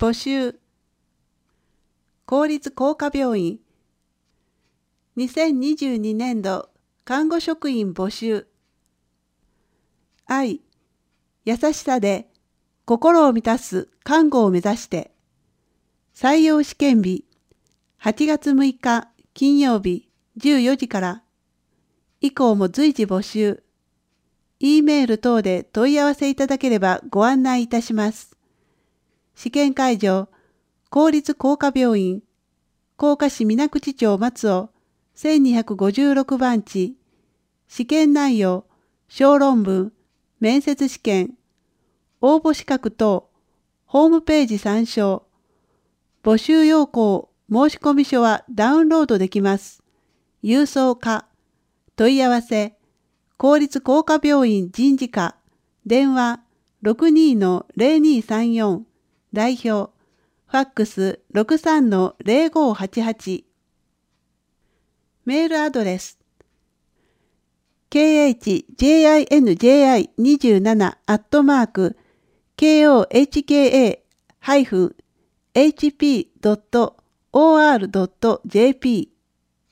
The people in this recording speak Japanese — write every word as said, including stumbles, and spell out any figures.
募集。公立工科病院。にせんにじゅうにねんど看護職員募集。愛、優しさで心を満たす看護を目指して。採用試験日、はちがつむいか金曜日じゅうよじから。以降も随時募集。E メール等で問い合わせいただければご案内いたします。試験会場、公立工科病院、甲賀市水口町松尾せんにひゃくごじゅうろくばんち。試験内容、小論文、面接試験、応募資格等、ホームページ参照。募集要項、申込書はダウンロードできます。郵送か。問い合わせ、公立工科病院人事課、電話 ろくにーのぜろにーさんよん、代表、ファックス ろくさんのぜろごはちはち。メールアドレス、ケーエイチジェイアイエヌジェイアイにじゅうなな アットマーク ケーオーエイチケーエー ハイフン エイチピー ドット オーアール ドット ジェーピー